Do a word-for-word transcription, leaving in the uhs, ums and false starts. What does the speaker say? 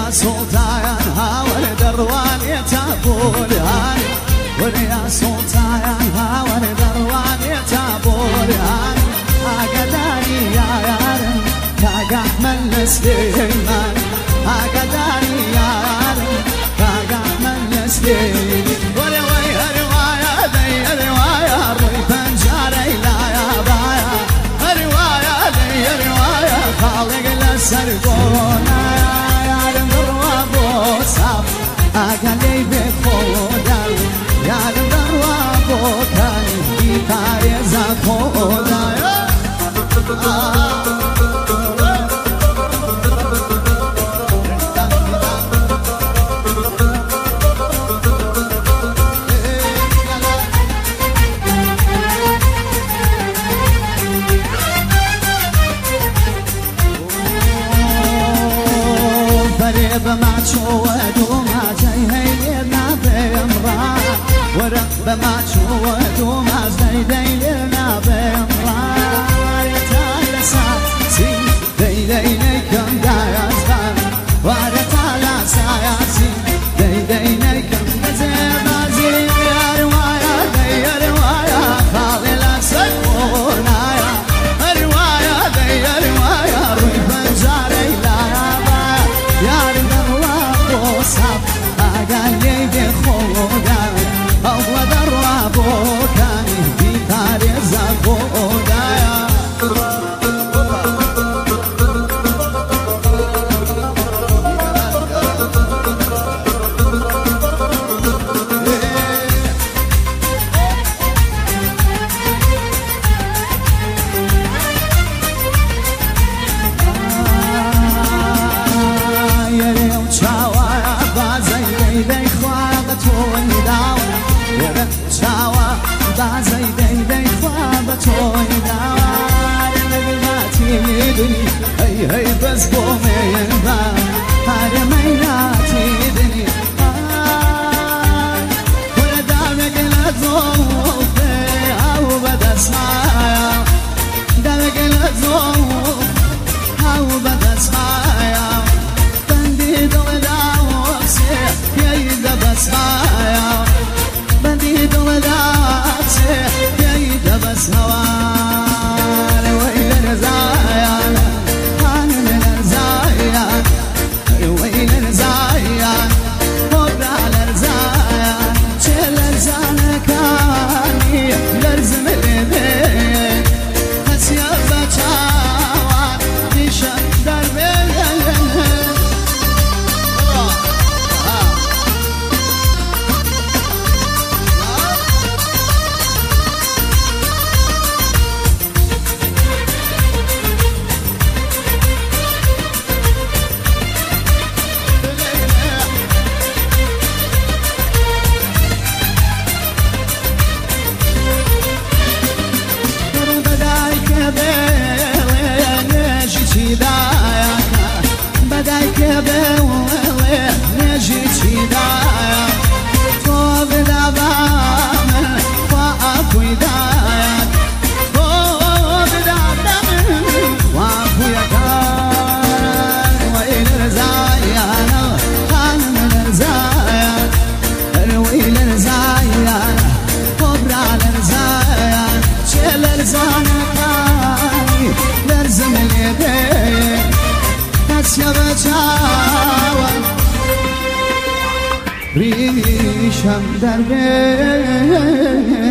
سلطان هاور دروان يتابول هاي وريا سلطان هاور دروان يتابول هاي أقداري يا يارم كاقع من لسليمان أقداري يا يارم كاقع من لسليمان ورواي رواية ذي رواية روي بنجاري لا يا بايا رواية ذي رواية خالق لسرقونا أقلي بخودا يا دروا بوكاني بيتاري زخودا بريب ما تشوهدو بما تشوت وما زيدينا بمرا يتالسا سي ديدينكم دايزان وارتالسا ياسي ديدينكم دزبازي يا رواية يا رواية خالي لا سكونا يا رواية يا رواية روي بنجاري لا يا رواية بوصف أقالي بخودا أول درابو كان بيتاري زخودا يا ريو تشاوا بازي دي خوابتون داو شاوا بازي دي دي خوابتون داو نبغاتي دني هي هي بس بومين با هرميناتي دني كل دامك لزوف او بدسمايا دامك لزوف او بدسمايا بندي دول داوسي يا يدا بسمايا بندي دول داوسي يا يدا بس هوار ويل رزايا انا من رزايا ويل رزايا وبرا رزايا شل رزانكاني لرزم البيت هسيا بچاوا نشان دربه بدايك بوي نجي تشيدايا طوب دابام فاقو يدايا طوب دابام فاقو يكار ويل رزايا انا من رزايا ويل رزايا كبرى رزايا شل رزانكاي لرزم اليدين يا بچاوا ريشم دربه